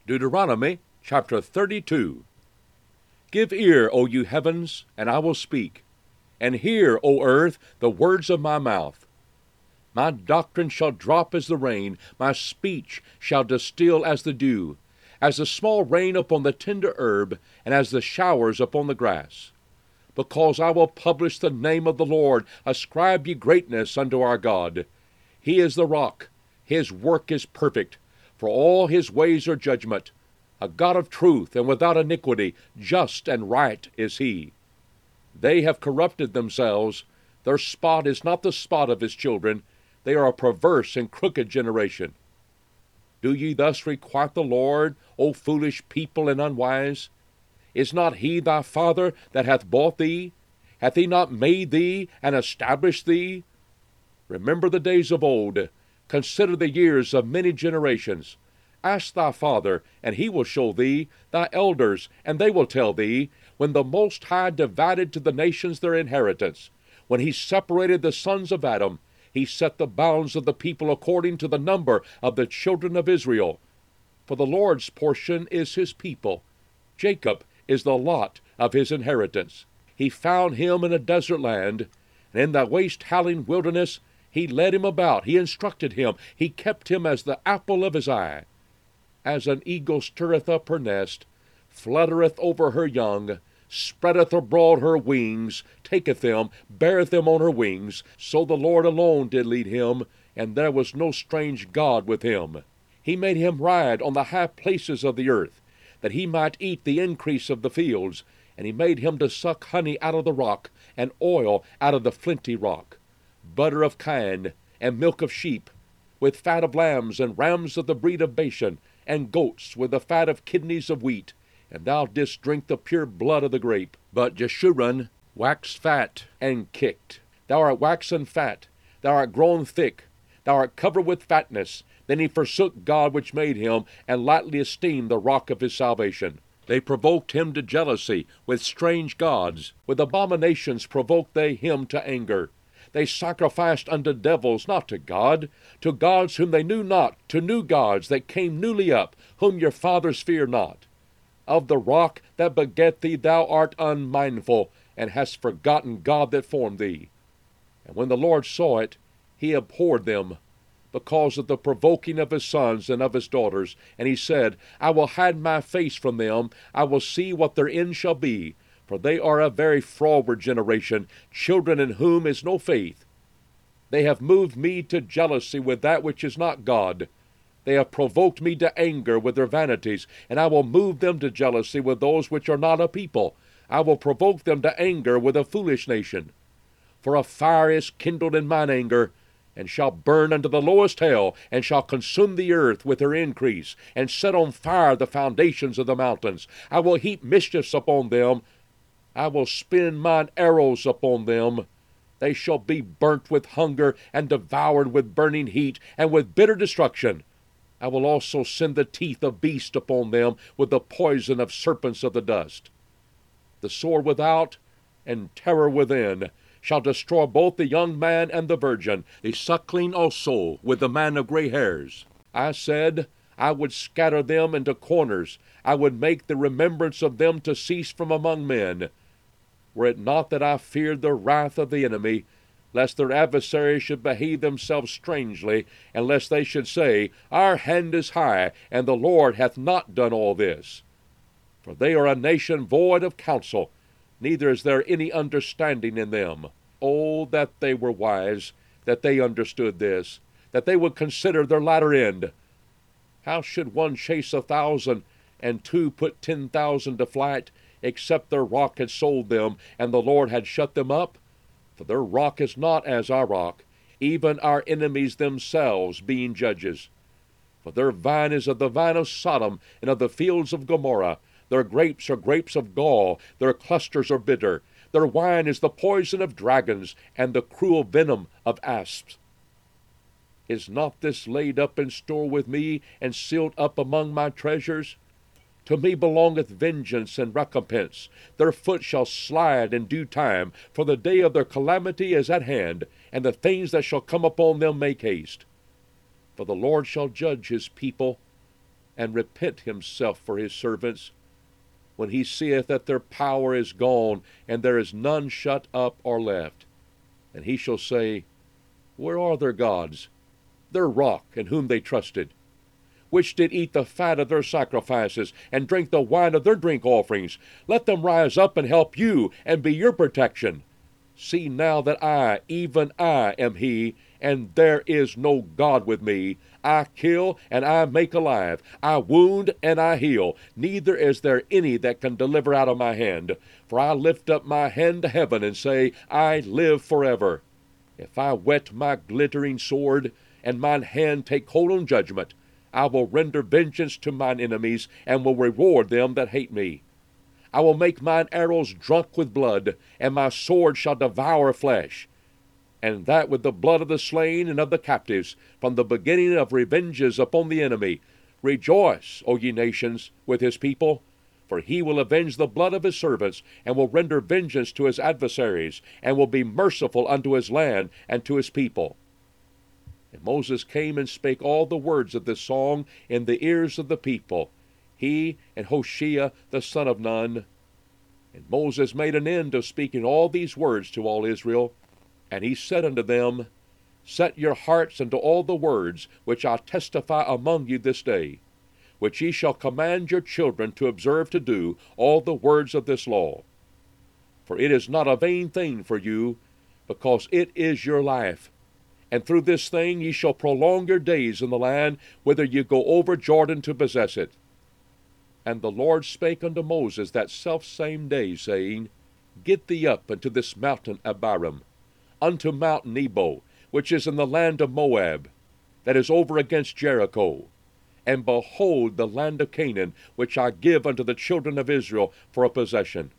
Deuteronomy chapter 32. Give ear, O you heavens, and I will speak, and hear, O earth, the words of my mouth. My doctrine shall drop as the rain, my speech shall distill as the dew, as the small rain upon the tender herb, and as the showers upon the grass. Because I will publish the name of the Lord, ascribe ye greatness unto our God. He is the rock, his work is perfect, for all his ways are judgment. A God of truth and without iniquity, just and right is he. They have corrupted themselves, their spot is not the spot of his children, they are a perverse and crooked generation. Do ye thus requite the Lord, O foolish people and unwise? Is not he thy father that hath bought thee? Hath he not made thee and established thee? Remember the days of old, consider the years of many generations. Ask thy father, and he will show thee, thy elders, and they will tell thee, when the Most High divided to the nations their inheritance, when he separated the sons of Adam, he set the bounds of the people according to the number of the children of Israel. For the Lord's portion is his people. Jacob is the lot of his inheritance. He found him in a desert land, and in that waste howling wilderness he led him about, he instructed him, he kept him as the apple of his eye. As an eagle stirreth up her nest, fluttereth over her young, spreadeth abroad her wings, taketh them, beareth them on her wings, so the Lord alone did lead him, and there was no strange God with him. He made him ride on the high places of the earth, that he might eat the increase of the fields, and he made him to suck honey out of the rock, and oil out of the flinty rock, butter of kine, and milk of sheep, with fat of lambs, and rams of the breed of Bashan, and goats with the fat of kidneys of wheat, and thou didst drink the pure blood of the grape. But Jeshurun waxed fat and kicked. Thou art waxen fat, thou art grown thick, thou art covered with fatness. Then he forsook God which made him, and lightly esteemed the rock of his salvation. They provoked him to jealousy with strange gods. With abominations provoked they him to anger. They sacrificed unto devils, not to God, to gods whom they knew not, to new gods that came newly up, whom your fathers fear not. Of the rock that begat thee thou art unmindful, and hast forgotten God that formed thee. And when the Lord saw it, he abhorred them, because of the provoking of his sons and of his daughters. And he said, I will hide my face from them, I will see what their end shall be. For they are a very froward generation, children in whom is no faith. They have moved me to jealousy with that which is not God. They have provoked me to anger with their vanities, and I will move them to jealousy with those which are not a people. I will provoke them to anger with a foolish nation. For a fire is kindled in mine anger, and shall burn unto the lowest hell, and shall consume the earth with her increase, and set on fire the foundations of the mountains. I will heap mischiefs upon them, I will spin mine arrows upon them. They shall be burnt with hunger, and devoured with burning heat, and with bitter destruction. I will also send the teeth of beasts upon them, with the poison of serpents of the dust. The sword without, and terror within, shall destroy both the young man and the virgin, the suckling also, with the man of gray hairs. I said, I would scatter them into corners, I would make the remembrance of them to cease from among men. Were it not that I feared the wrath of the enemy, lest their adversaries should behave themselves strangely, and lest they should say, Our hand is high, and the Lord hath not done all this. For they are a nation void of counsel, neither is there any understanding in them. Oh, that they were wise, that they understood this, that they would consider their latter end. How should one chase 1,000, and two put 10,000 to flight, except their rock had sold them, and the Lord had shut them up? For their rock is not as our rock, even our enemies themselves being judges. For their vine is of the vine of Sodom, and of the fields of Gomorrah. Their grapes are grapes of gall, their clusters are bitter. Their wine is the poison of dragons, and the cruel venom of asps. Is not this laid up in store with me, and sealed up among my treasures? To me belongeth vengeance and recompense. Their foot shall slide in due time, for the day of their calamity is at hand, and the things that shall come upon them make haste. For the Lord shall judge his people, and repent himself for his servants, when he seeth that their power is gone, and there is none shut up or left. And he shall say, Where are their gods, their rock, in whom they trusted, which did eat the fat of their sacrifices, and drink the wine of their drink offerings? Let them rise up and help you, and be your protection. See now that I, even I, am he, and there is no God with me. I kill, and I make alive. I wound, and I heal. Neither is there any that can deliver out of my hand. For I lift up my hand to heaven, and say, I live forever. If I whet my glittering sword, and mine hand take hold on judgment, I will render vengeance to mine enemies, and will reward them that hate me. I will make mine arrows drunk with blood, and my sword shall devour flesh, and that with the blood of the slain and of the captives, from the beginning of revenges upon the enemy. Rejoice, O ye nations, with his people, for he will avenge the blood of his servants, and will render vengeance to his adversaries, and will be merciful unto his land and to his people. And Moses came and spake all the words of this song in the ears of the people, he and Hoshea the son of Nun. And Moses made an end of speaking all these words to all Israel. And he said unto them, Set your hearts unto all the words which I testify among you this day, which ye shall command your children to observe to do all the words of this law. For it is not a vain thing for you, because it is your life. And through this thing ye shall prolong your days in the land whither ye go over Jordan to possess it. And the Lord spake unto Moses that selfsame day, saying, Get thee up unto this mountain Abiram, unto Mount Nebo, which is in the land of Moab, that is over against Jericho, and behold the land of Canaan, which I give unto the children of Israel for a possession.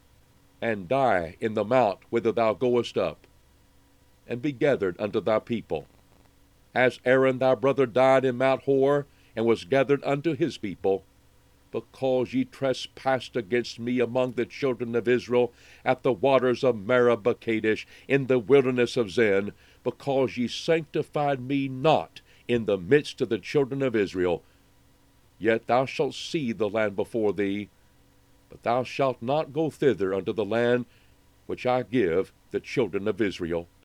And die in the mount whither thou goest up, and be gathered unto thy people, as Aaron thy brother died in Mount Hor, and was gathered unto his people, because ye trespassed against me among the children of Israel at the waters of Meribah Kadesh in the wilderness of Zin, because ye sanctified me not in the midst of the children of Israel. Yet thou shalt see the land before thee, but thou shalt not go thither unto the land which I give the children of Israel.